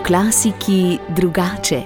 klasiki drugače.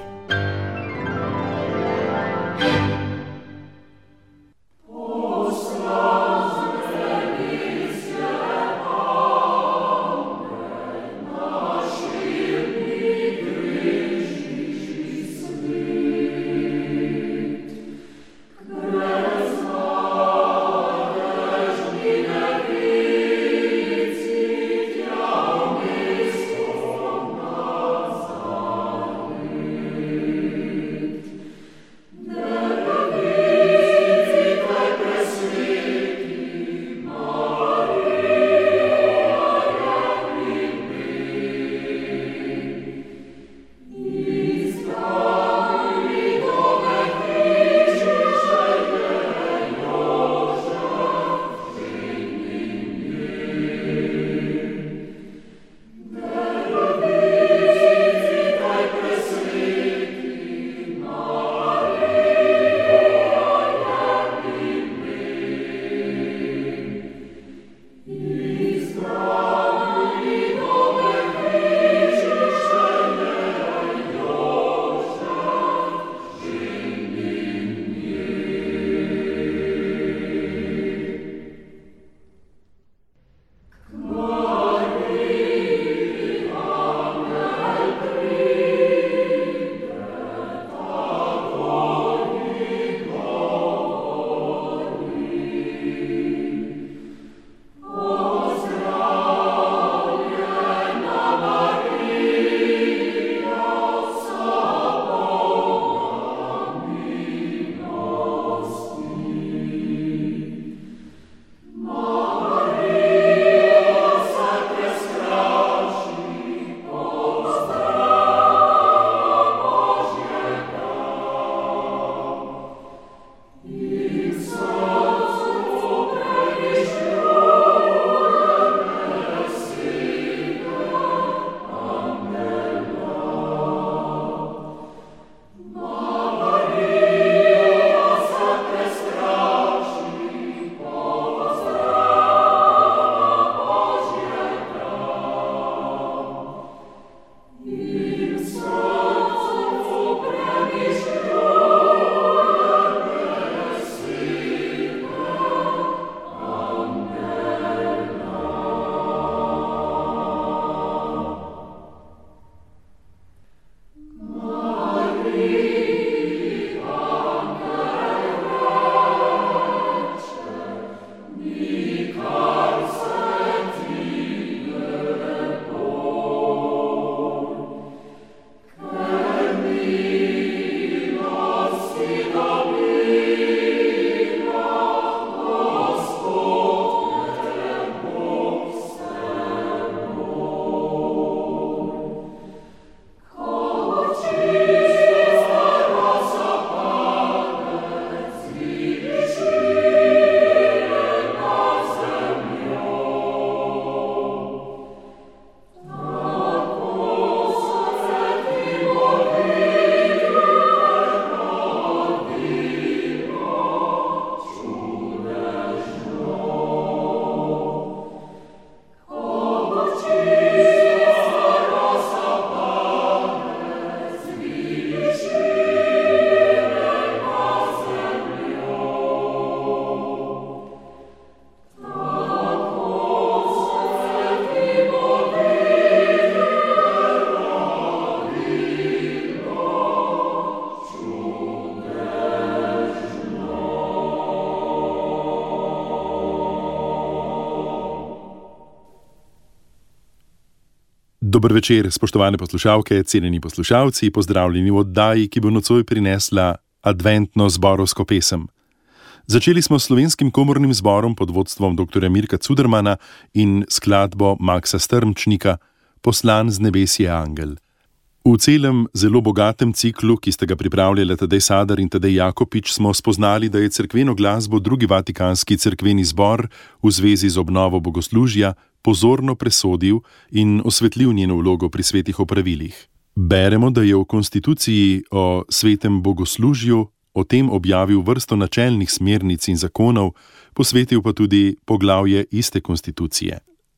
Dober večer, spoštovane poslušalke, cenjeni poslušalci, pozdravljeni v oddaji, ki bo nocoj prinesla adventno zborovsko pesem. Začeli smo s Slovenskim komornim zborom pod vodstvom dr. Mirka Cudermana in skladbo Maksa Strmčnika Poslan z nebes je angel. V celem zelo bogatem ciklu, ki sta ga pripravljala Tadej Sadar in Tadej Jakopič, smo spoznali, da je cerkveno glasbo Drugi vatikanski cerkveni zbor v zvezi z obnovo bogoslužja pozorno presodil in osvetlil njeno vlogo pri svetih opravilih. Beremo, da je v konstituciji o svetem bogoslužju o tem objavil vrsto načelnih smernic in zakonov, posvetil pa tudi poglavje iste konstitucije.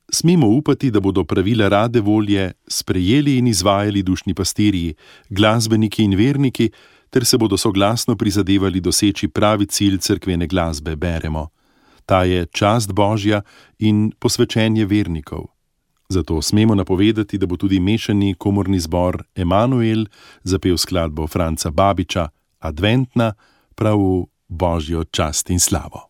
smemo upati, da bodo pravila rade volje sprejeli in izvajali dušni pastirji, glasbeniki in verniki, ter se bodo soglasno prizadevali doseči pravi cilj cerkvene glasbe, beremo. Ta je čast Božja in posvečenje vernikov. Zato smemo napovedati, da bo tudi mešani komorni zbor Emanuel zapel skladbo Franca Babiča Adventna, prav v Božjo čast in slavo.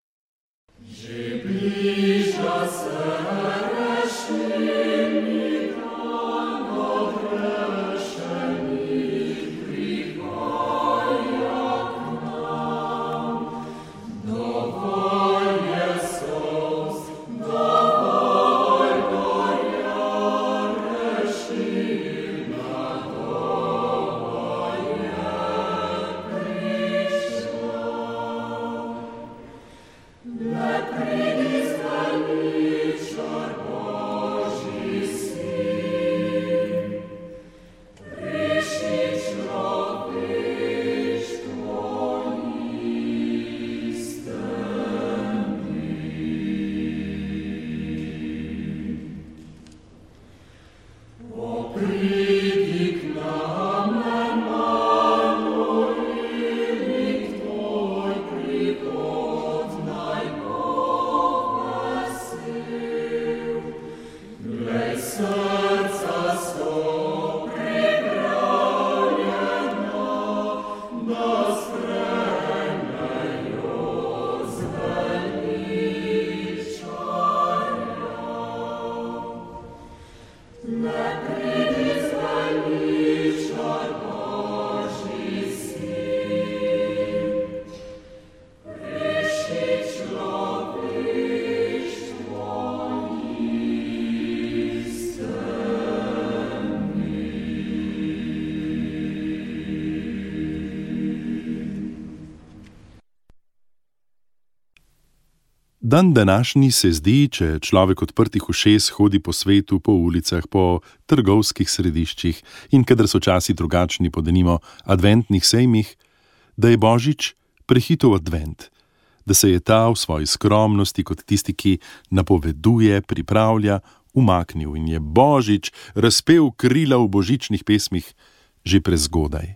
Dan današnji se zdi, če človek odprtih ušes hodi po svetu, po ulicah, po trgovskih središčih in kadar so časi drugačni, po denimo adventnih sejmih, da je Božič prehitov advent, da se je ta v svoji skromnosti kot tisti, ki napoveduje, pripravlja, umaknil in je Božič razpel krila v božičnih pesmih že prezgodaj.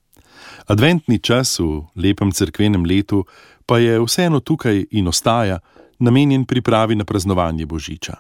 Adventni čas v lepem cerkvenem letu pa je vseeno tukaj in ostaja namenjen pripravi na praznovanje Božiča.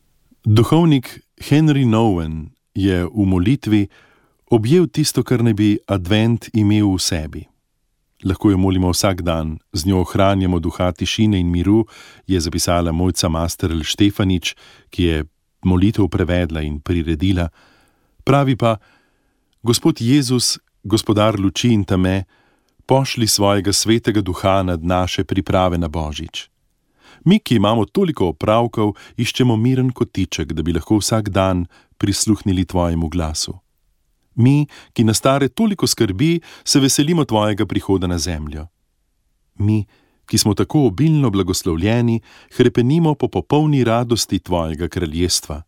Duhovnik Henry Nouwen je v molitvi objel tisto, kar naj bi advent imel v sebi. Lahko jo molimo vsak dan, z njo ohranjamo duha tišine in miru, je zapisala Mojca Masterl Štefanič, ki je molitev prevedla in priredila. Pravi pa: Gospod Jezus, gospodar luči in teme, pošli svojega svetega duha nad naše priprave na Božič. Mi, ki imamo toliko opravkov, iščemo miren kotiček, da bi lahko vsak dan prisluhnili tvojemu glasu. Mi, ki nas stare toliko skrbi, se veselimo tvojega prihoda na zemljo. Mi, ki smo tako obilno blagoslovljeni, hrepenimo po popolni radosti tvojega kraljestva.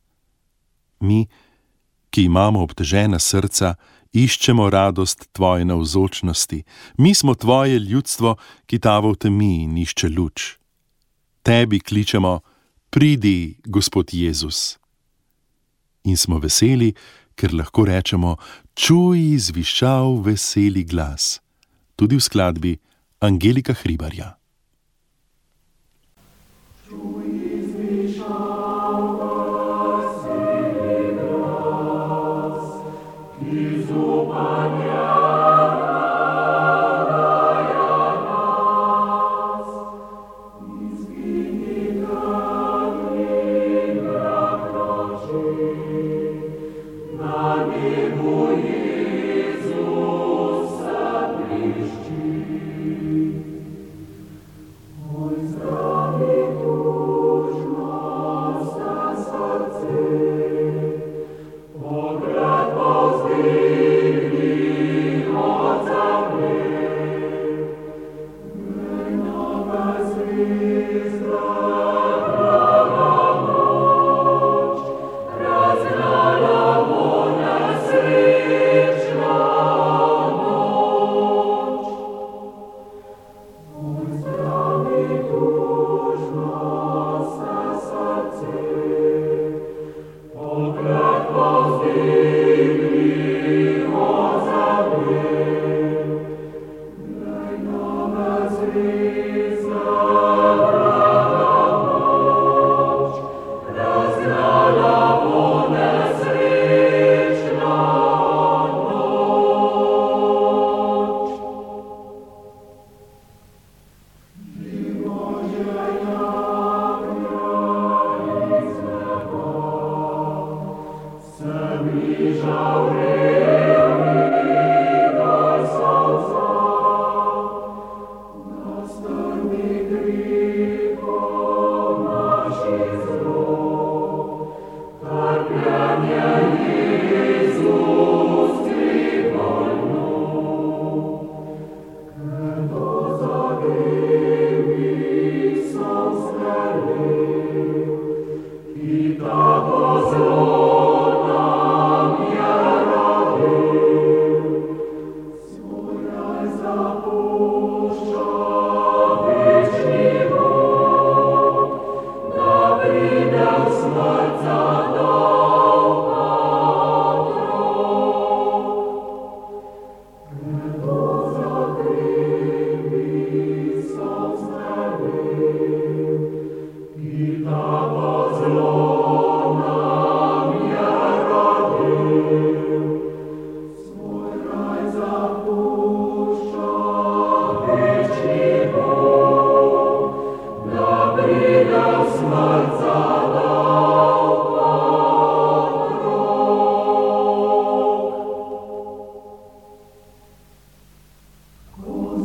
Mi, ki imamo obtežena srca, iščemo radost tvoje navzočnosti. Mi smo tvoje ljudstvo, ki tava v temi in išče luč. Tebi kličemo: pridi, Gospod Jezus. In smo veseli, ker lahko rečemo: čuj zvišal veseli glas. Tudi v skladbi Angelika Hribarja.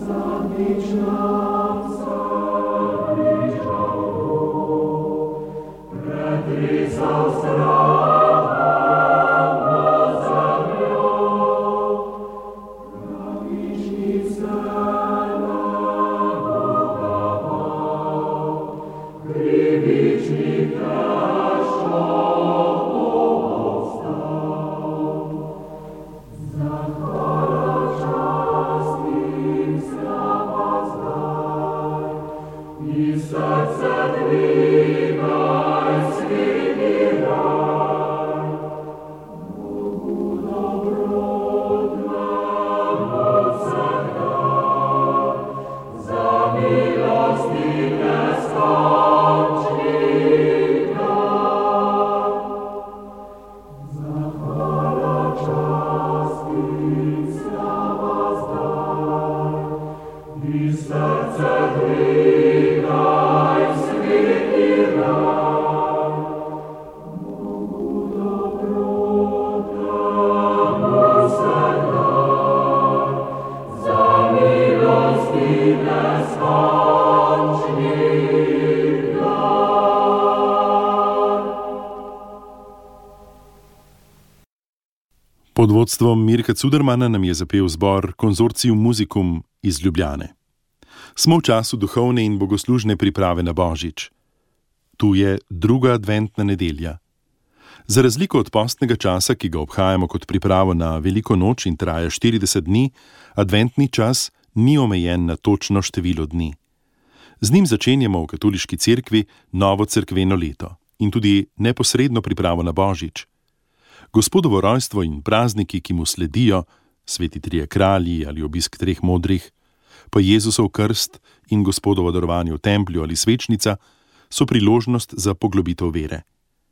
Pod vodstvom Mirka Cudermana nam je zapel zbor Consortium Musicum iz Ljubljane. Smo v času duhovne in bogoslužne priprave na Božič. Tu je druga adventna nedelja. Za razliko od postnega časa, ki ga obhajamo kot pripravo na veliko noč in traja 40 dni, adventni čas ni omejen na točno število dni. Z njim začenjamo v katoliški cerkvi novo cerkveno leto in tudi neposredno pripravo na Božič. Gospodovo rojstvo in prazniki, ki mu sledijo, sveti trije kralji ali obisk treh modrih, pa Jezusov krst in Gospodovo darovanje v templju ali svečnica, so priložnost za poglobitev vere.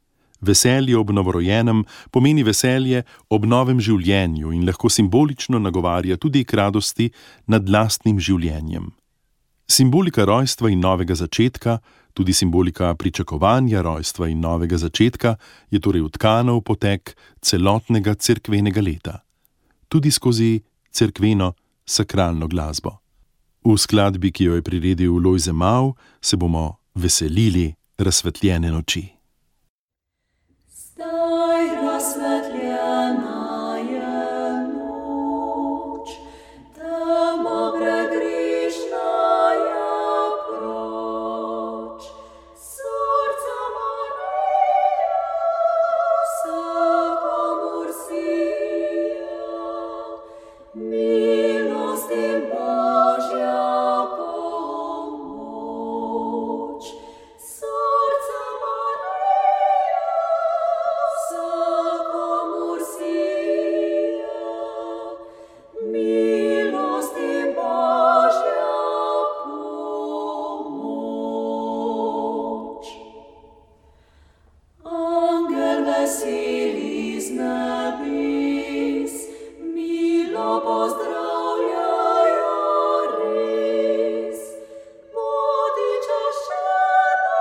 Veselje ob novorojenem pomeni veselje ob novem življenju in lahko simbolično nagovarja tudi k radosti nad lastnim življenjem. Simbolika rojstva in novega začetka, tudi simbolika pričakovanja rojstva in novega začetka, je torej vtkana v potek celotnega cerkvenega leta, tudi skozi cerkveno sakralno glasbo. V skladbi, ki jo je priredil Lojze Mau, se bomo veselili razsvetljene noči. Zdaj razsvetljena je noč, temo pregrišna je proč. Srca Marija, vsakomur sija, milost in Božja pomoč. Srca Marija, vsakomur sija, milost in Božja pomoč. Angel veseli z nebes, milo pozdravljajo res. Bodi čaščena,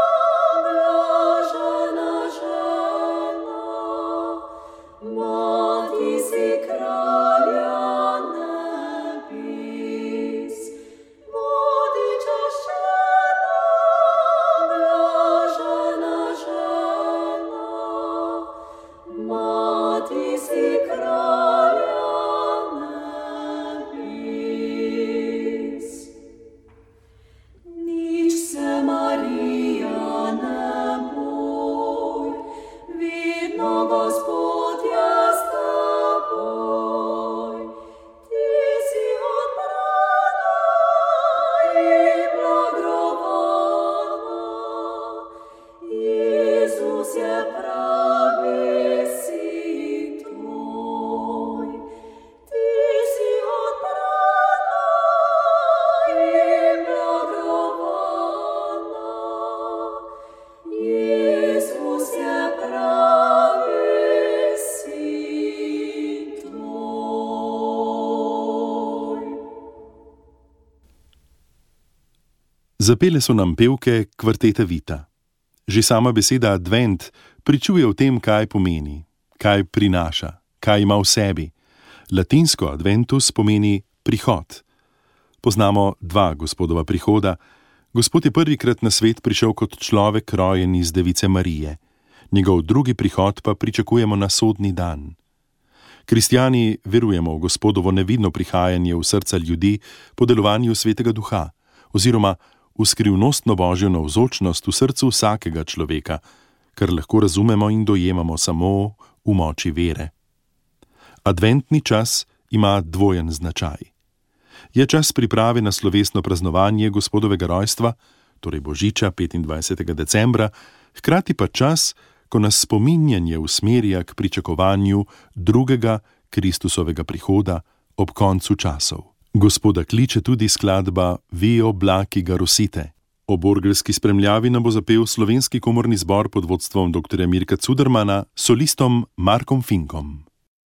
blažena žena, mati si kralja nebes. Bodi čaščena, blažena žena, mati si kralja nebes. Nič se, Marija, ne boj, vidno Gospod je s teboj. Ti si odbrana in blagovana, Jezus je pravi sin tvoj. Ti si odbrana in blagovana, Jezus je pravi sin tvoj. Zapele so nam pevke kvartete Vita. Že sama beseda advent pričuje o tem, kaj pomeni, kaj prinaša, kaj ima v sebi. Latinsko adventus pomeni prihod. Poznamo dva Gospodova prihoda. Gospod je prvikrat na svet prišel kot človek, rojen iz Device Marije. Njegov drugi prihod pa pričakujemo na sodni dan. Kristjani verujemo v Gospodovo nevidno prihajanje v srca ljudi po delovanju Svetega Duha, oziroma v skrivnostno Božjo navzočnost v srcu vsakega človeka, kar lahko razumemo in dojemamo samo v moči vere. Adventni čas ima dvojen značaj. Je čas priprave na slovesno praznovanje Gospodovega rojstva, torej Božiča 25. decembra, hkrati pa čas, ko nas spominjanje usmerja k pričakovanju drugega Kristusovega prihoda ob koncu časov. Gospoda kliče tudi skladba Vi oblaki ga rosite. Ob orgelski spremljavi nam bo zapel Slovenski komorni zbor pod vodstvom dr. Mirka Cudermana s solistom Markom Finkom.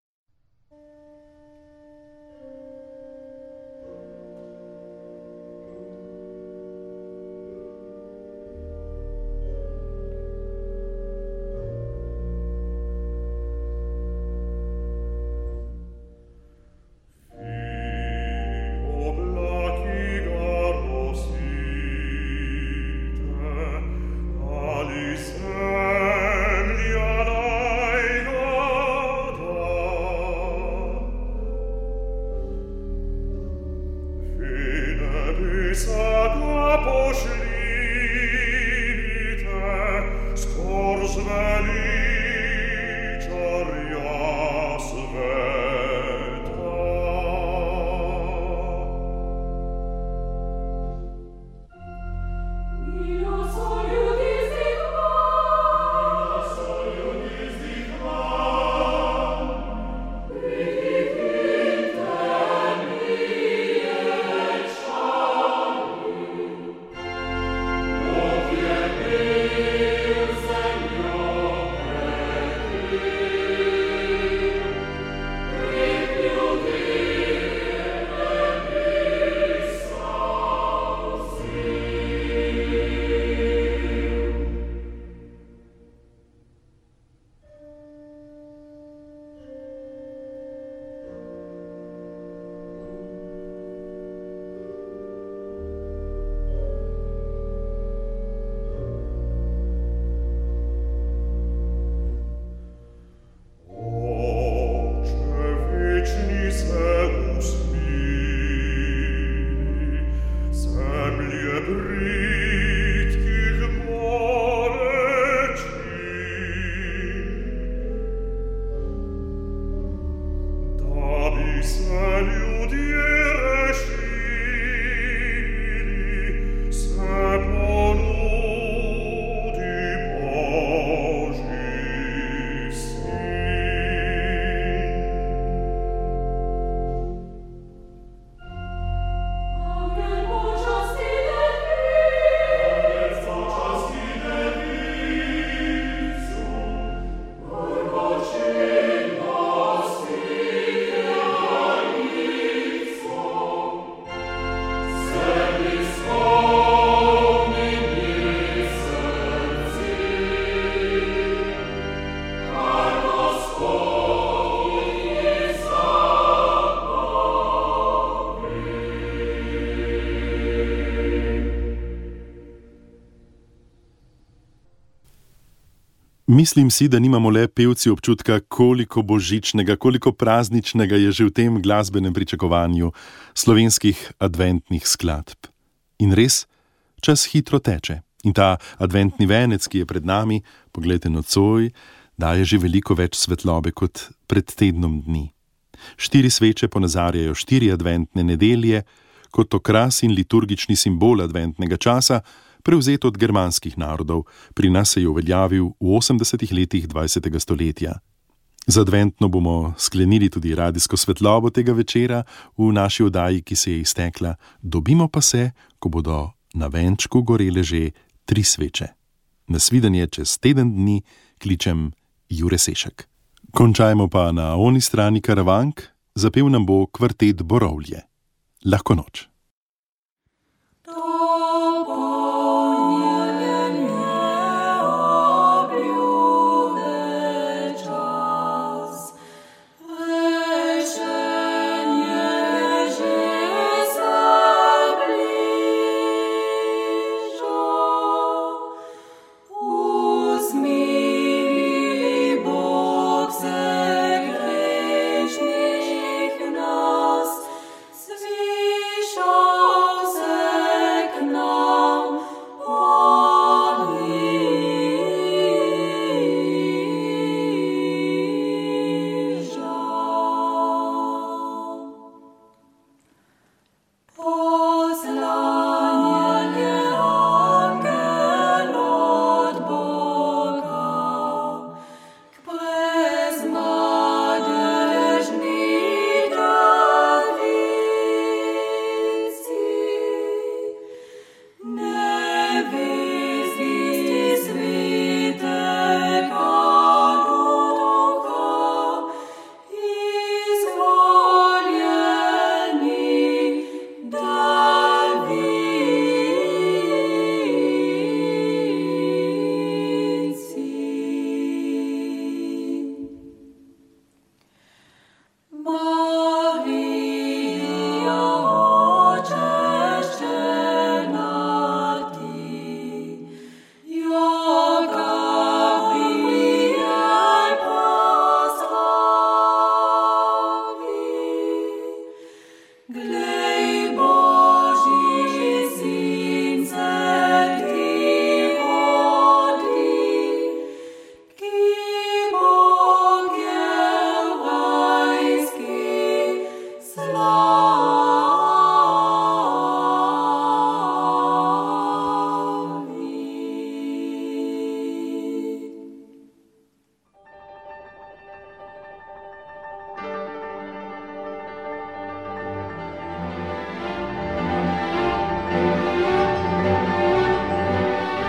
Mislim si, da nimamo le pevci občutka, koliko božičnega, koliko prazničnega je že v tem glasbenem pričakovanju slovenskih adventnih skladb. In res, čas hitro teče. In ta adventni venec, ki je pred nami, poglejte nocoj, daje že veliko več svetlobe kot pred tednom dni. 4 sveče ponazarjajo 4 adventne nedelje, kot okras in liturgični simbol adventnega časa, prevzet od germanskih narodov, pri nas se je uveljavil v 80. letih 20. stoletja. Z adventno bomo sklenili tudi radijsko svetlobo tega večera v naši oddaji, ki se je iztekla. Dobimo pa se, ko bodo na venčku gorele že 3 sveče. Nasvidenje čez teden dni, kličem Jure Sešek. Končajmo pa na oni strani Karavank, zapel nam bo kvartet Borovlje. Lahko noč. Jezus.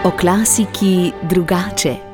O klasiki drugače.